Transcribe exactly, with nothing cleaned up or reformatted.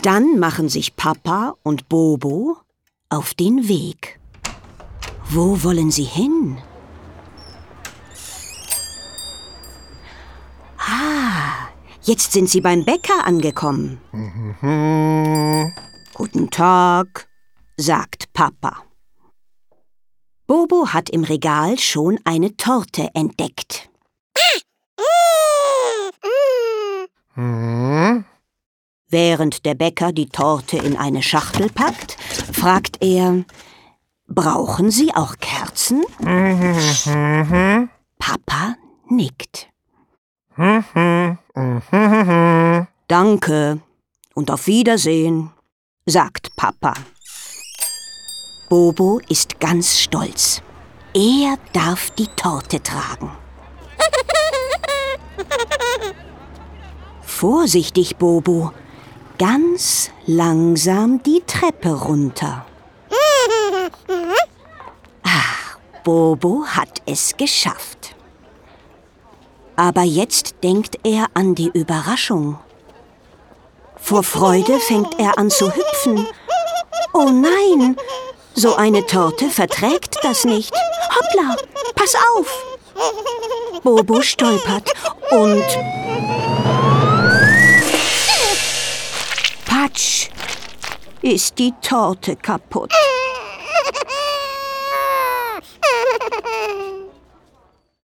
Dann machen sich Papa und Bobo auf den Weg. Wo wollen sie hin? Ah, jetzt sind sie beim Bäcker angekommen. Mhm. Guten Tag, sagt Papa. Bobo hat im Regal schon eine Torte entdeckt. Mhm. Während der Bäcker die Torte in eine Schachtel packt, fragt er: Brauchen Sie auch Kerzen? Mhm. Papa nickt. Mhm. Mhm. Danke und auf Wiedersehen, sagt Papa. Bobo ist ganz stolz. Er darf die Torte tragen. Vorsichtig, Bobo. Ganz langsam die Treppe runter. Ach, Bobo hat es geschafft. Aber jetzt denkt er an die Überraschung. Vor Freude fängt er an zu hüpfen. Oh nein, so eine Torte verträgt das nicht. Hoppla, pass auf! Bobo stolpert und... Patsch, ist die Torte kaputt.